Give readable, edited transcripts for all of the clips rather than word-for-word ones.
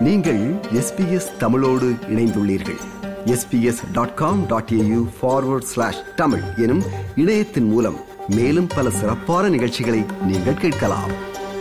நீங்கள் SBS தமிழோடு இணைந்துள்ளீர்கள். sbs.com.au/tamil எனும் இணையத்தின் மூலம் மேலும் பல சிறப்பான நிகழ்ச்சிகளை நீங்கள் கேட்கலாம்.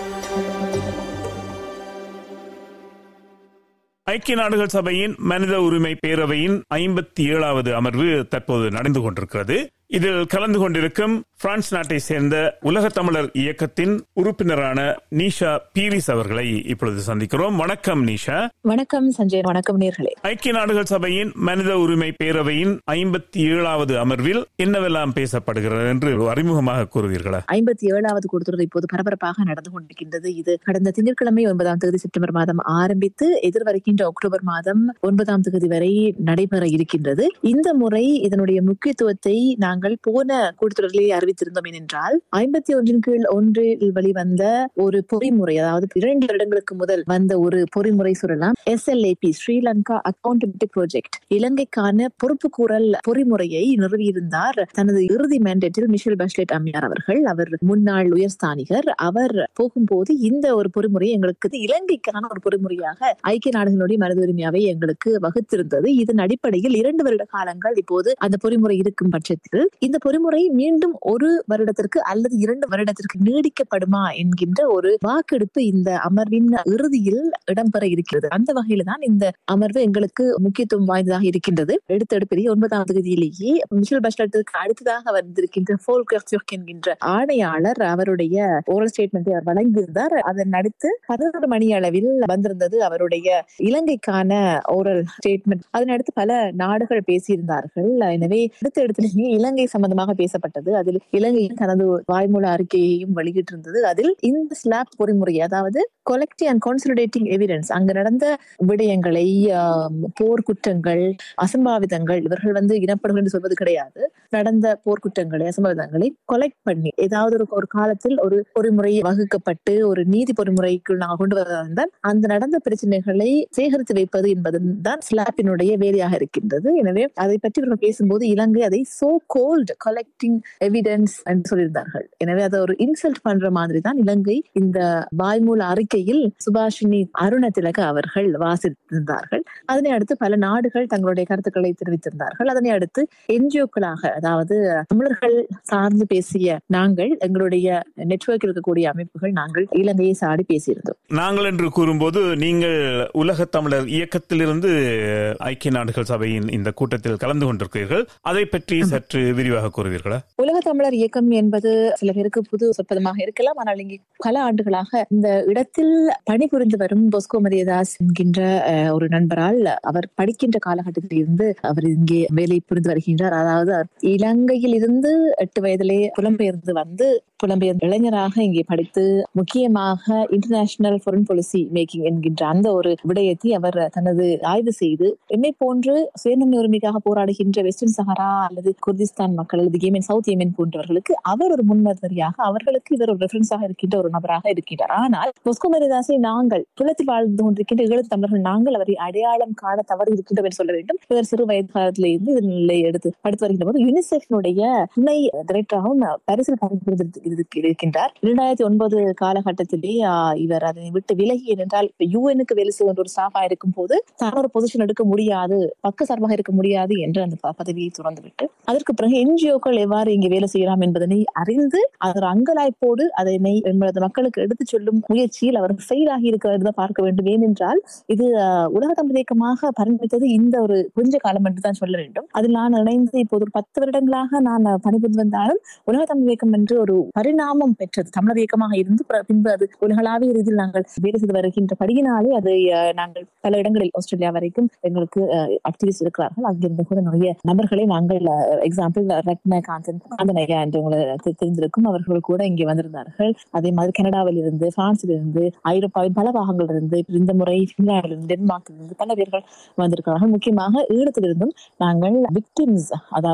ஐக்கிய நாடுகள் சபையின் மனித உரிமை பேரவையின் 57வது அமர்வு தற்போது நடந்து கொண்டிருக்கிறது. இதில் கலந்து கொண்டிருக்கும் பிரான்ஸ் நாட்டை சேர்ந்த உலக தமிழர் இயக்கத்தின் உறுப்பினரான நீஷா பீரிஸ் அவர்களை இப்பொழுது சந்திக்கிறோம். வணக்கம் நீஷா. வணக்கம் சஞ்சய். வணக்கம் நேர்களே. ஐக்கிய நாடுகள் சபையின் மனித உரிமை பேரவையின் 57வது அமர்வில் என்னவெல்லாம் பேசப்படுகிறது என்று அறிமுகமாக கூறுவீர்களா? 57வது கூட்டத்தொடர் இப்போது பரபரப்பாக நடந்து கொண்டிருக்கின்றது. இது கடந்த திங்கட்கிழமை 9ஆம் தேதி செப்டம்பர் மாதம் ஆரம்பித்து எதிர்வருகின்ற அக்டோபர் மாதம் 9ஆம் தேதி வரை நடைபெற இருக்கின்றது. இந்த முறை இதனுடைய முக்கியத்துவத்தை நாங்கள் போன கூட்டத்தொடரிலேயே அறிவித்திருந்தோம். ஏனென்றால் 51 கீழ் 1 வெளிவந்த ஒரு பொறிமுறை, அதாவது 2 வருடங்களுக்கு முதல் வந்த ஒரு பொறிமுறை சொல்லலாம். SLAP, ஸ்ரீலங்கா அக்கௌண்டபிலிட்டி ப்ராஜெக்ட், இலங்கைக்கான பொறுப்புக்கூறல் பொறிமுறையை நிறுவியிருந்தார் தனது இறுதி மேண்டேட்டில் மிஷேல் பாஷ்லெட் அம்மையார் அவர்கள். அவர் முன்னாள் உயர்ஸ்தானிகர். அவர் போகும்போது இந்த ஒரு பொறிமுறை எங்களுக்கு இலங்கைக்கான ஒரு பொறிமுறையாக ஐக்கிய நாடுகளுடைய மனித உரிமையாவை எங்களுக்கு வகுத்திருந்தது. இதன் அடிப்படையில் 2 வருட காலங்கள் இப்போது அந்த பொறிமுறை இருக்கும் பட்சத்தில் இந்த பொறிமுறை மீண்டும் 1 வருடத்திற்கு அல்லது 2 வருடத்திற்கு நீடிக்கப்படுமா என்கின்ற ஒரு வாக்கெடுப்பு இந்த அமர்வின் இறுதியில் இடம்பெற இருக்கிறது. அந்த வகையில தான் இந்த அமர்வு எங்களுக்கு முக்கியத்துவம் வாய்ந்ததாக இருக்கின்றது. எடுத்தெடுப்பிலேயே 9ஆம் தேதியிலேயே மிஷேல் பாஷ்லெட்டுக்கு அடுத்ததாக வந்திருக்கின்ற ஃபோல்கர் துர்க் என்கின்ற ஆணையாளர் அவருடைய ஓரல் ஸ்டேட்மெண்ட்டை அவர் வழங்கியிருந்தார். அதன் அடுத்து 11 மணி அளவில் வந்திருந்தது அவருடைய இலங்கைக்கான ஓரல் ஸ்டேட்மெண்ட். அதன் அடுத்து பல நாடுகள் பேசியிருந்தார்கள். எனவே அடுத்த இலங்கை சம்பந்தமாக பேசப்பட்டது. அதில் இலங்கை தனது வாய்மூல அறிக்கையையும் வெளியிட்டிருந்தது. அதில் இந்த ஸ்லாப் பொறிமுறை, அதாவது கொலெக்டிவ் அண்ட் கான்சலிடேட்டிங் எவிடன்ஸ், அங்கு நடந்த விடயங்களை, போர்க்குற்றங்கள், அசம்பாவிதங்கள், இவர்கள் இனப்படுகொலை என்று சொல்வது கிடையாது, நடந்த போர்க்குற்றங்களை, அசம்பாவிதங்களை கொலெக்ட் பண்ணி ஏதாவது ஒரு காலத்தில் ஒரு பொறிமுறை வகுக்கப்பட்டு ஒரு நீதி பொறிமுறைக்குள் நாங்கள் கொண்டு வருவதால் அந்த நடந்த பிரச்சனைகளை சேகரித்து வைப்பது என்பதுதான் ஸ்லாப்பினுடைய வேலையாக இருக்கின்றது. எனவே அதை பற்றி இவர்கள் பேசும்போது இலங்கை அதை சோ கோல்ட் கலெக்டிங் எவிடன்ஸ் என்று சொல்லியிருந்தார்கள். எனவே அதை ஒரு இன்சல்ட் பண்ற மாதிரி தான் இலங்கை இந்த வாய்மூல அறிக்கையில் சுபாஷினி அருணதிலக அவர்கள் வாசித்திருந்தார்கள். அதனை அடுத்து பல நாடுகள் தங்களுடைய கருத்துக்களை தெரிவித்திருந்தார்கள். அதனை அடுத்து என்ஜிஓக்களாக, அதாவது தமிழர்கள் சார்ந்து பேசிய நாங்கள், எங்களுடைய நெட்வொர்க் இருக்கக்கூடிய அமைப்புகள், நாங்கள் இலங்கையை சாடி பேசியிருந்தோம். நாங்கள் என்று கூறும்போது நீங்கள் உலக தமிழர் இயக்கத்திலிருந்து ஐக்கிய நாடுகள் சபையின் இந்த கூட்டத்தில் கலந்து கொண்டிருக்கிறீர்கள். அதை பற்றி சற்று விரிவாக கூறுவீர்களா? உலக தமிழர் இயக்கம் என்பது சில பேருக்கு புது சொற்பதமாக இருக்கலாம். ஆனால் இங்கே பல ஆண்டுகளாக இந்த இடத்தில் பணிபுரிந்து வரும் போஸ்கோ மரியதாஸ் என்கின்ற ஒரு நண்பரால், அவர் படிக்கின்ற காலகட்டத்தில் இருந்து அவர் இங்கே வேலை புரிந்து வருகின்றார். அதாவது இலங்கையில் இருந்து 8 வயதிலே புலம்பெயர்ந்து வந்து புலம்பெயர்ந்த இளைஞராக இங்கே படித்து முக்கியமாக இன்டர்நேஷனல் ஃபாரின் பாலிசி மேக்கிங் என்கின்ற அந்த ஒரு விடயத்தை அவர் தனது ஆய்வு செய்து, என்னை போன்று சுயநிர்ணய உரிமைக்காக போராடுகின்ற வெஸ்டர்ன் சஹரா அல்லது குர்திஸ்தான் மக்கள் அல்லது ஏமன், சவுத் ஏமன் போன்றவர்களுக்கு அவர் ஒரு முன்மாதிரியாக, அவர்களுக்கு இவர் ஒரு ரெஃபரன்ஸாக இருக்கின்ற ஒரு நபராக இருக்கின்றார். ஆனால் போஸ்கோ மரியதாஸை நாங்கள் புலத்தில் வாழ்ந்து கொண்டிருக்கின்ற ஈழத் தமிழர்கள் நாங்கள் அவரை அடையாளம் காண தவறு இருக்கின்றோம் என்று சொல்ல வேண்டும். இவர் சிறு வயது காலத்திலிருந்து இதன் நிலையை எடுத்து படித்து வருகின்ற போது யுனிசெஃபினுடைய துணை டைரக்டராகவும் பரிசில் இருக்கின்றார். 2009 காலகட்டத்திலே இவர் அதனை விட்டு விலகி, என்றால் யுஎனுக்கு வேலை செய்கின்ற ஒரு ஸ்டாஃபா இருக்கும் போது தான் ஒரு பொசிஷன் எடுக்க முடியாது, பக்க சார்பாக இருக்க முடியாது என்று அந்த பதவியை துறந்துவிட்டு அதற்கு பிறகு என்ஜிஓக்கள் எவ்வாறு இங்கே வேலை செய்யலாம் என்பதனை அறிந்து அதன் அங்கலாய்ப்போடு அதனை மக்களுக்கு எடுத்துச் சொல்லும் முயற்சியில் அவர் ஃபெயில் ஆகி இருக்கிறத பார்க்க வேண்டும். ஏனென்றால் இது உலக தமிழ் இயக்கமாக பரிணமித்தது இந்த ஒரு கொஞ்ச காலம் என்று தான் சொல்ல வேண்டும். அதில் நான் இணைந்து இப்போது ஒரு 10 வருடங்களாக நான் பணிபுரிந்து வந்தாலும் உலக தமிழ் இயக்கம் என்று ஒரு பரிணாமம் பெற்றது தமிழர் இயக்கமாக இருந்து பின்பு அது உலகளாவிய ரீதியில் நாங்கள் வேலை செய்து வருகின்ற படியினாலே அதை நாங்கள் பல இடங்களில் ஆஸ்திரேலியா வரைக்கும் எங்களுக்கு ஆக்டிவிஸ்ட் இருக்கிறார்கள். அங்கிருந்து கூட நிறைய நபர்களை நாங்கள், எக்ஸாம்பிள் ரத்னகாந்தன் காந்தனையா என்று உங்களுக்கு தெரிந்திருக்கும், அவர்கள் கூட இங்கே வந்திருந்தார்கள். அதே மாதிரி கனடாவில் இருந்து, பிரான்சில் இருந்து, ஐரோப்பாவின் பல பாகங்களில் இருந்து, இந்த முறை பின்லாந்தில் இருந்து, டென்மார்க்கில் இருந்து பல பேர்கள் வந்திருக்கிறார்கள். முக்கியமாக ஈழத்திலிருந்தும் நாங்கள் விக்டிம்ஸ், அதாவது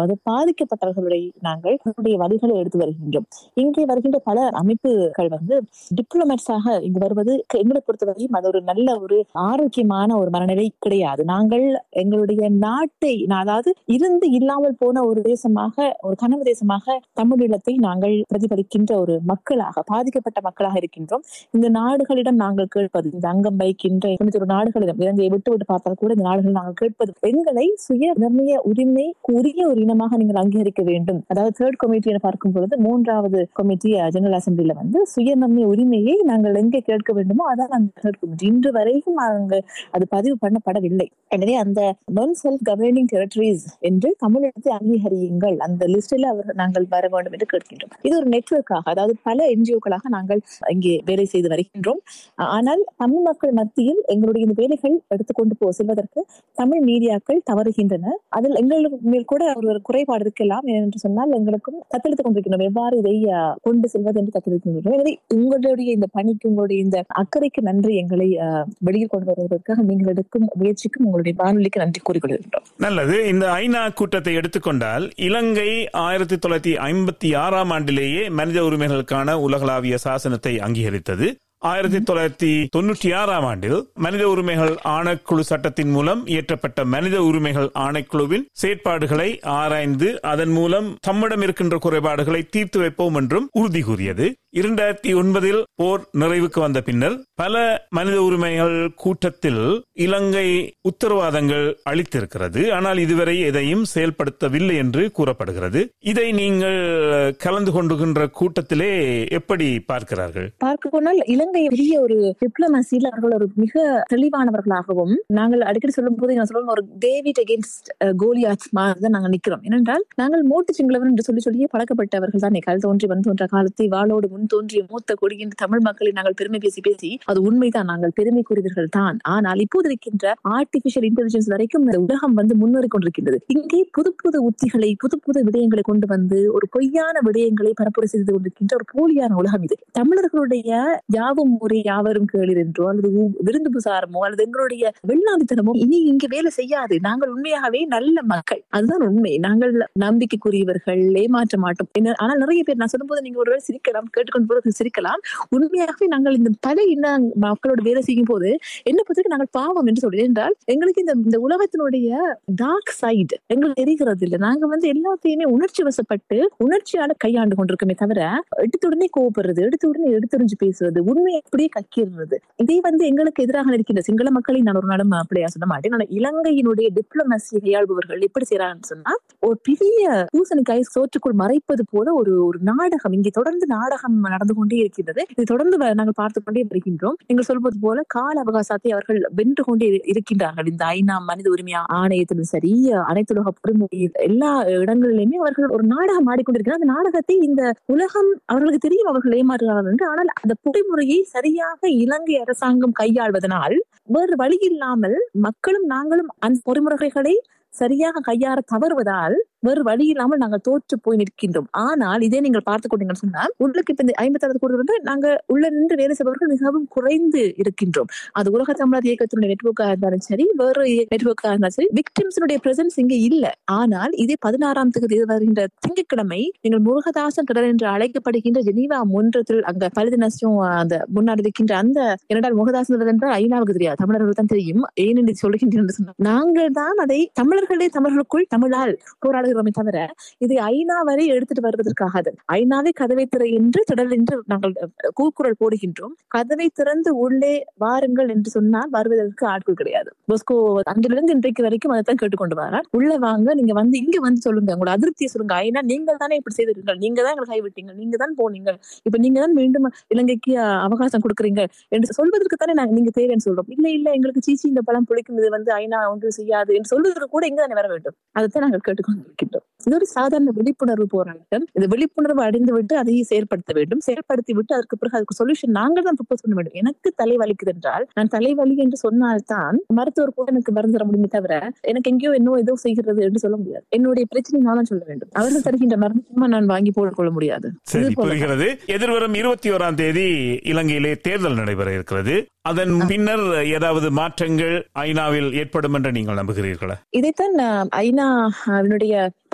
பாதிக்கப்பட்டவர்களை நாங்கள் நம்முடைய வழிகளை எடுத்து வருகின்றோம். இங்கே வருகின்ற பல அமைப்புகள் டிப்ளமேட்ஸாக இங்கு வருவது எங்களை பொறுத்தவரையும் அது ஒரு நல்ல ஒரு ஆரோக்கியமான ஒரு மனநிலை கிடையாது. நாங்கள் எங்களுடைய நாட்டை, அதாவது இருந்து இல்லாமல் போன ஒரு தேசமாக, ஒரு கனவு தேசமாக தமிழீழத்தை நாங்கள் பிரதிபலிக்கின்ற ஒரு மக்களாக, பாதிக்கப்பட்ட மக்களாக இருக்கின்றோம். இந்த நாடுகளிடம் நாங்கள் கேட்பது, இந்த அங்கம் வைக்கின்ற ஒரு நாடுகளிடம், இலங்கையை விட்டு பார்த்தால் கூட இந்த நாடுகளில் நாங்கள் கேட்பது, எங்களை சுய நிர்ணய உரிமை உரிய ஒரு இனமாக நீங்கள் அங்கீகரிக்க வேண்டும். அதாவது தேர்ட் கமிட்டி என பார்க்கும் பொழுது 3வது கமிட்டி ஜெனரல் அசம்பிளில சுய நிர்ணய உரிமையை நாங்கள் எங்கே கேட்க வேண்டுமோ அதான் அந்த தேர்ட் கமிட்டி இன்று வரைக்கும் அங்கு அது பதிவு பண்ணப்படவில்லை. எனவே அந்த நான் செல்ஃப் கவர்னிங் டெரிட்டரிஸ் என்று தமிழகத்தை அங்கீகரியுங்கள், அந்த லிஸ்டில் நாங்கள் வர வேண்டும் என்று கேட்கின்றோம். இது ஒரு நெட்வொர்க்காக, அதாவது பல என்ஜிஓக்களாக நாங்கள் இங்கே வேலை செய்து வருகின்றோம். ஆனால் தமிழ் மக்கள் மத்தியில் எங்களுடைய இந்த வேலைகள் எடுத்துக்கொண்டு செல்வதற்கு தமிழ் மீடியாக்கள் தவறுகின்றன. அதில் எங்களுக்கு மேல் கூட ஒரு குறைபாடு இருக்கலாம் என்று சொன்னால் எங்களுக்கும் தத்தெடுத்துக் கொண்டிருக்கின்றோம் எவ்வாறு இதை கொண்டு செல்வது என்று தத்தெடுத்துக் கொண்டிருக்கிறோம். எனவே உங்களுடைய இந்த பணிக்கு, உங்களுடைய இந்த அக்கறைக்கு நன்றி. எங்களை வெளியில் கொண்டு வருவதற்காக நீங்கள் எடுக்கும் முயற்சிக்கும் உங்களுடைய வானொலிக்கு நன்றி கூறிக்கொள்கின்றோம். நல்லது. இந்த ஐநா கூட்டத்தை எடுத்துக்கொண்டால் இலங்கை 1956 ஆண்டிலேயே மனித உரிமைகளுக்கான உலகளாவிய சாசனத்தை அங்கீகரித்தது. 1996 ஆண்டில் மனித உரிமைகள் ஆணைக்குழு சட்டத்தின் மூலம் இயற்றப்பட்ட மனித உரிமைகள் ஆணைக்குழுவின் செயற்பாடுகளை ஆராய்ந்து அதன் மூலம் தம்மிடம் இருக்கின்ற குறைபாடுகளை தீர்த்து வைப்போம் என்றும் உறுதி கூறியது. 2009 போர் நிறைவுக்கு வந்த பின்னர் பல மனித உரிமைகள் கூட்டத்தில் இலங்கை உத்தரவாதங்கள் அளித்திருக்கிறது. ஆனால் இதுவரை எதையும் செயல்படுத்தவில்லை என்று கூறப்படுகிறது. இதை நீங்கள் கலந்து கொண்டுகின்ற கூட்டத்திலே எப்படி பார்க்கிறார்கள்? பார்க்க போனால் இலங்கை பெரிய ஒரு டிப்ளமசியில் அவர்கள் ஒரு மிக தெளிவானவர்களாகவும், நாங்கள் அடிக்கடி சொல்லும் போது ஒரு டேவிட் அகேன்ஸ்ட் கோலியாத் மாதிரி தான் நாங்கள் நிற்கிறோம். ஏனென்றால் நாங்கள் மோட்டு சிங்களவன் என்று சொல்லியே பழக்கப்பட்டவர்கள் தான். கல் தோன்றி வந்து தோன்ற காலத்தை வாளோடு முன் தோன்றிய மூத்த கொடி என்று தமிழ் மக்களை நாங்கள் பெருமை பேசி அது உண்மைதான், நாங்கள் பெருமை கூறியவர்கள் தான். ஆனால் இப்போது இருக்கின்ற ஆர்டிபிஷியல் இன்டெலிஜென்ஸ் வரைக்கும் உலகம் முன்னேறி கொண்டிருக்கின்றது. இங்கே புது புது உத்திகளை, புது புது விடயங்களை கொண்டு வந்து ஒரு பொய்யான விடயங்களை பரப்புரை செய்து கொண்டிருக்கின்ற ஒரு போலியான உலகம் இது. தமிழர்களுடைய யாவும் முறை யாவரும் கேளீர் என்றோ அல்லது விருந்து புசாரமோ அல்லது எங்களுடைய வெள்ளாந்தித்தனமோ இனி இங்கு வேலை செய்யாது. நாங்கள் உண்மையாகவே நல்ல மக்கள், அதுதான் உண்மை. நாங்கள் நம்பிக்கைக்குரியவர்கள், ஏமாற்ற மாட்டோம். ஆனால் நிறைய பேர் நான் சொல்லும் போது நீங்க ஒருவேளை சிரிக்கலாம், கேட்டுக்கொண்டு சிரிக்கலாம். உண்மையாகவே நாங்கள் இந்த பல இன மக்களோட வேலை செய்யும் போது என்ன பத்தி நாங்கள் பாவம் என்று சொல்றேன். என்றால் எங்களுக்கு இந்த உலகத்தினுடைய டார்க் சைடு எங்களுக்கு தெரிகிறது இல்லை. நாங்க எல்லாத்தையுமே உணர்ச்சி வசப்பட்டு உணர்ச்சியால கையாண்டு கொண்டிருக்கோமே தவிர எடுத்துடனே கோபப்படுறது, எடுத்துறிஞ்சு பேசுறது, உண்மையை அப்படியே கக்கிடுறது, இதை எங்களுக்கு எதிராக இருக்கின்ற சிங்கள மக்களை நான் ஒரு நாளும் அப்படியா சொல்ல மாட்டேன். இலங்கையினுடைய டிப்ளமசி கையாள்பவர்கள் எப்படி செய்யறாங்கன்னு சொன்னா, ஒரு பெரிய பூசணிக்காய் சோற்றுக்குள் மறைப்பது போல ஒரு நாடகம் இங்கே தொடர்ந்து நாடகம் நடந்து கொண்டே இருக்கின்றது. இது தொடர்ந்து நாங்கள் பார்த்து கொண்டே வருகின்றோம். நீங்கள் சொல்வது போல கால அவகாசத்தை அவர்கள் வென்று கொண்டே இருக்கின்றார்கள். இந்த ஐநா மனித உரிமை ஆணையத்திலும் சரி, அனைத்துலக பொறுமுறை எல்லா இடங்களிலுமே அவர்கள் ஒரு நாடகம் ஆடிக்கொண்டிருக்கிறார். அந்த நாடகத்தை இந்த உலகம் அவர்களுக்கு தெரியும் அவர்கள் ஏமாற்றுகிறார்கள் என்று. ஆனால் அந்த பொறிமுறையை சரியாக இலங்கை அரசாங்கம் கையாள்வதனால் வேறு வழி இல்லாமல் மக்களும் நாங்களும் அந்த பொறிமுறைகளை சரியாக கையாற தவறுவதால் வேறு வழி இல்லாமல் நாங்கள் தோற்று போய் நிற்கின்றோம். ஆனால் இதே நீங்கள் பார்த்துக் கொண்டீங்கன்னு சொன்னால் உங்களுக்கு இப்ப இந்த 56 கோடி நாங்க உள்ள நின்று வேலை செய்பவர்கள் மிகவும் குறைந்து இருக்கின்றோம். அது உலக தமிழர் இயக்கத்தினுடைய நெட்வொர்க்காக இருந்தாலும் சரி, வேறு நெட்வொர்க்காக இருந்தாலும் சரி, விக்டிம்ஸினுடைய பிரசன்ஸ் இங்க இல்ல. ஆனால் இதே 16ஆம் தேதி வருகின்ற திங்கட்கிழமை நீங்கள் முருகதாசன் கடல் என்று அழைக்கப்படுகின்ற ஜெனீவா மன்றத்தில் அங்க பலதினசும் அந்த முன்னாடி இருக்கின்ற அந்த இரண்டால் முருகதாசன் என்றால் ஐநாவுக்கு தெரியாது, தமிழர்கள் தான் தெரியும். ஏனென்று சொல்லுகின்ற சொன்னால் நாங்கள் தான் அதை தமிழர்களுக்குள் தமிழால் போராடுகிறோமே தவிர இது ஐநா வரை எடுத்துட்டு வருவதற்காக ஐநாவே கதவை திற என்று தொடர் என்று நாங்கள் கூக்குரல் போடுகின்றோம். கதவை திறந்து உள்ளே வாருங்கள் என்று சொன்னால் வருவதற்கு ஆட்கள் கிடையாது. போஸ்கோ அன்றிலிருந்து இன்றைக்கு வரைக்கும் அதைத்தான் கேட்டுக்கொண்டு வரார். உள்ள வாங்க, நீங்க இங்க சொல்லுங்க, உங்களோட அதிருப்தியை சொல்லுங்க. ஐநா நீங்கள் தானே இப்படி செய்திருக்கீங்க, நீங்க தான் எங்களை கைவிட்டீங்க, நீங்க தான் போனீங்க, இப்ப நீங்க தான் மீண்டும் இலங்கைக்கு அவகாசம் கொடுக்குறீங்க என்று சொல்வதற்கு தானே நீங்க தேவைன்னு சொல்றோம். இல்ல எங்களுக்கு சீச்சி இந்த பழம் புளிக்கும், இது ஐநா ஒன்று செய்யாது என்று சொல்வதற்கு கூட இங்க தானே வர வேண்டும். அதைத்தான் நாங்கள் கேட்டுக்கொண்டிருக்கின்றோம். இது ஒரு சாதாரண விழிப்புணர்வு போராட்டம். இந்த விழிப்புணர்வு அடைந்து விட்டு அதையே செயல்படுத்த வேண்டும். செயல்படுத்தி விட்டு அதற்கு பிறகு அதுக்கு சொல்யூஷன் நாங்கள் தான் ப்ரொபோஸ் பண்ண வேண்டும். எனக்கு தலைவலிக்குது என்றால் நான் தலைவலி என்று சொன்னால்தான் மருத்துவர் கூட எனக்கு மருந்து தர முடியுமே தவிர எனக்கு எங்கேயோ ஏதோ செய்கிறது என்று சொல்ல முடியாது. என்னுடைய பிரச்சனை நான் சொல்ல வேண்டும். அவர்கள் தருகின்ற மருந்து சும்மா நான் வாங்கி போட்டுக்கொள்ள முடியாது. புரிகிறது. எதிர்வரும் 21ஆம் தேதி இலங்கையிலே தேர்தல் நடைபெற இருக்கிறது. அதன் பின்னர் ஏதாவது மாற்றங்கள் ஐநாவில் ஏற்படும் என்று நீங்கள் நம்புகிறீர்களா? இதைத்தான் ஐநாவினுடைய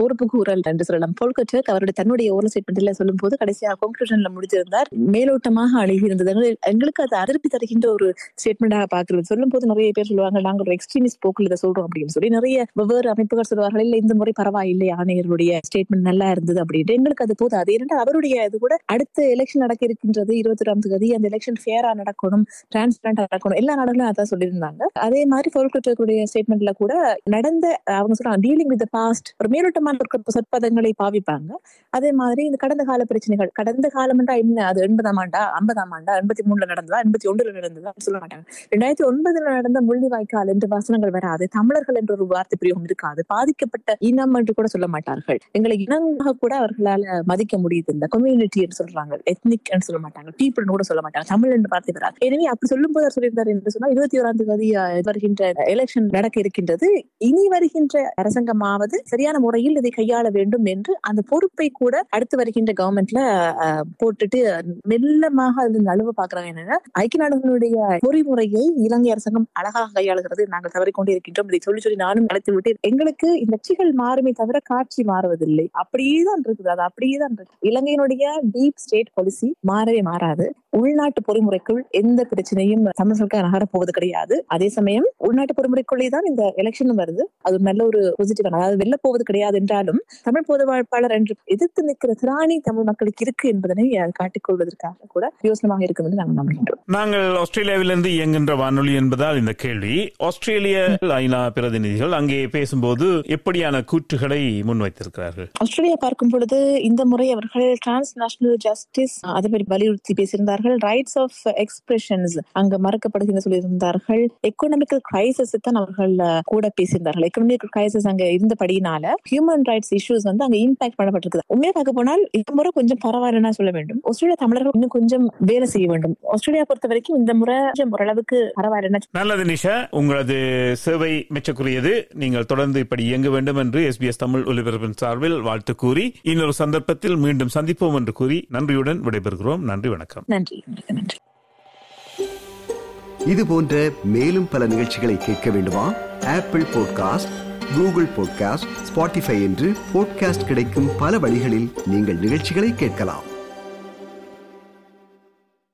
பொறுப்பு கூறல் என்று சொல்லலாம். போல்கட்டர் அவருடைய தன்னுடைய ஓரல் ஸ்டேட்மெண்ட்ல சொல்லும் போது கடைசியாக கன்க்ளூஷன்ல முடிச்சிருந்தார். மேலோட்டமாக அழுகி இருந்தது. எங்களுக்கு அது அதிருப்தி தருகின்ற ஒரு ஸ்டேட்மெண்டாக பாக்குறது. சொல்லும் போது நிறைய பேர் சொல்லுவாங்க, நாங்கள் ஒரு எக்ஸ்ட்ரீமிஸ்ட் போக்கில் இதை சொல்றோம் அப்படின்னு சொல்லி. நிறைய வெவ்வேறு அமைப்புகள் சொல்வார்கள், இல்ல இந்த முறை பரவாயில்லை, ஆணையருடைய ஸ்டேட்மெண்ட் நல்லா இருந்தது அப்படின்ட்டு. எங்களுக்கு அது போது. அது இரண்டால் அவருடைய இது கூட அடுத்த எலெக்ஷன் நடக்க இருக்கின்றது 21ஆம் தேதி. அந்த எலெக்ஷன் ஃபேரா நடக்கணும், டிரான்ஸ்பரண்டா நடக்கணும். எல்லா நாடுகளும் அதான் சொல்லியிருந்தாங்க. அதே மாதிரி போல்கட்டருடைய ஸ்டேட்மெண்ட்ல கூட நடந்த அவங்க சொல்றாங்க டீலிங் வித் பாஸ்ட், ஒரு மேலோட்டமான சொற்பதங்களை பாவிப்பாங்க. அதே மாதிரி இந்த கடந்த கால பிரச்சனைகள், கடந்த காலம் என்றா என்ன, அது 80ஆம் ஆண்டா, 50ஆம் ஆண்டா, 83ல நடந்ததா, 81ல நடந்ததா சொல்ல மாட்டாங்க. 2009ல நடந்த முள்ளிவாய்க்கால் என்று வசனங்கள் வராது. தமிழர்கள் என்ற ஒரு வார்த்தை பிரயோகம் இருக்காது. பாதிக்கப்பட்ட இனம் என்று கூட சொல்ல மாட்டார்கள். எங்களை இனமாக கூட அவர்களால் மதிக்க முடியுது. கம்யூனிட்டி என்று சொல்றாங்க, எத்னிக் என்று சொல்ல மாட்டாங்க, பீப்புள் கூட சொல்ல மாட்டாங்க, தமிழ் என்று வார்த்தை வராது. எனவே அப்படி சொல்லும் போது சொல்லியிருந்தார் என்று சொன்னா 21ஆம் தேதி வருகின்ற எலெக்ஷன் நடக்க இருக்கின்றது. இனி வருகின்ற அரசாங்கமாவது சரியான முறையில் இதை கையாள வேண்டும் என்று அந்த பொறுப்பை கூட அடுத்து வருகின்ற கவர்மெண்ட்ல போட்டுட்டு மெல்லமாக அதில் நழுவ பாக்குறாங்க. என்னன்னா, ஐக்கிய நாடுகளுடைய பொறிமுறையை இலங்கை அரசாங்கம் அழகாக கையாளுகிறது, நாங்கள் தவறிக்கொண்டே இருக்கின்றோம். இதை சொல்லி சொல்லி நானும் அழைத்து விட்டு, எங்களுக்கு இந்த கட்சிகள் மாறுமே தவிர காட்சி மாறுவதில்லை. அப்படியேதான் இருக்குது. அது அப்படியேதான் இருக்கு. இலங்கையினுடைய டீப் ஸ்டேட் பாலிசி மாறவே மாறாது. உள்நாட்டு பொறிமுறைக்குள் எந்த பிரச்சனையும் தமிழர்களுக்கு நகரப்போவது கிடையாது. அதே சமயம் உள்நாட்டு பொறிமுறைக்குள்ளே தான் இந்த எலெக்ஷனும் வருது. அது நல்ல ஒரு பாசிட்டிவ், அதாவது வெல்ல போவது கிடையாது என்றாலும் தமிழ் பொது வாழ்ப்பாளர் என்று எதிர்த்து நிற்கிற திராணி தமிழ் மக்களுக்கு இருக்கு என்பதனை காட்டிக்கொள்வதற்காக கூட யோசனமாக இருக்கும் என்று நாங்கள் நம்புகின்றோம். நாங்கள் ஆஸ்திரேலியாவிலிருந்து இயங்குகின்ற வானொலி என்பதால் இந்த கேள்வி, ஆஸ்திரேலிய ஐநா பிரதிநிதிகள் அங்கே பேசும்போது எப்படியான கூற்றுகளை முன்வைத்திருக்கிறார்கள்? ஆஸ்திரேலியா பார்க்கும் பொழுது இந்த முறை அவர்கள் டிரான்ஸ்நேஷனல் ஜஸ்டிஸ் அதை பற்றி வலியுறுத்தி பேசியிருந்தார்கள். ரைட்ஸ் ஆஃப் எக்ஸ்பிரஷன்ஸ் அங்க மறக்கப்படுகின்ற சொல்லியிருந்தார்கள். எக்கனாமிக்கல் கிரைசிஸ் தான் அவர்கள் கூட பேசியிருந்தார்கள். எக்கனாமிக்கல் கிரைசிஸ் அங்க இருந்தபடியினால ஹியூமன் ரைட்ஸ் இஷ்யூஸ் வந்து அங்க இம்பாக்ட் பண்ணப்பட்டிருக்கு. உண்மையா பார்க்க போனால் இந்த முறை கொஞ்சம் பரவாயில்லைன்னா சொல்ல வேண்டும். ஆஸ்திரேலியா தமிழர்கள் இன்னும் கொஞ்சம் வேலை செய்ய வேண்டும். ஆஸ்திரேலியா பொறுத்த வரைக்கும் இந்த முறை ஓரளவுக்கு பரவாயில்லைன்னா. நல்லது நிஷா, உங்களது சேவை மெச்சக்குரியது. நீங்கள் தொடர்ந்து இப்படி இயங்க வேண்டும் என்று SBS தமிழ் ஒலிபரப்பின் சார்பில் வாழ்த்து கூறி இன்னொரு சந்தர்ப்பத்தில் மீண்டும் சந்திப்போம் என்று கூறி நன்றியுடன் விடைபெறுகிறோம். நன்றி, வணக்கம். நன்றி. இது போன்ற மேலும் பல நிகழ்ச்சிகளை கேட்க வேண்டுமா? Apple podcast, Google podcast, Spotify என்று பாட்காஸ்ட் கிடைக்கும் பல வழிகளில் நீங்கள் நிகழ்ச்சிகளை கேட்கலாம்.